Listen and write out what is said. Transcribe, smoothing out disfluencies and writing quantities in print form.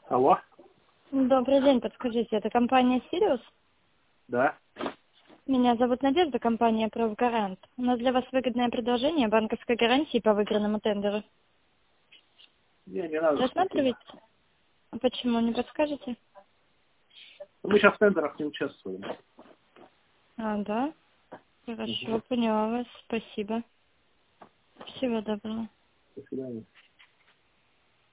Алло? Добрый день, подскажите, это компания «Сириус»? Да. Меня зовут Надежда, компания «Правгарант». У нас для вас выгодное предложение банковской гарантии по выигранному тендеру. Не надо. Рассматривайте. А почему, не подскажете? Мы сейчас в тендерах не участвуем. А, да? Хорошо, поняла вас. Спасибо. Всего доброго. До свидания.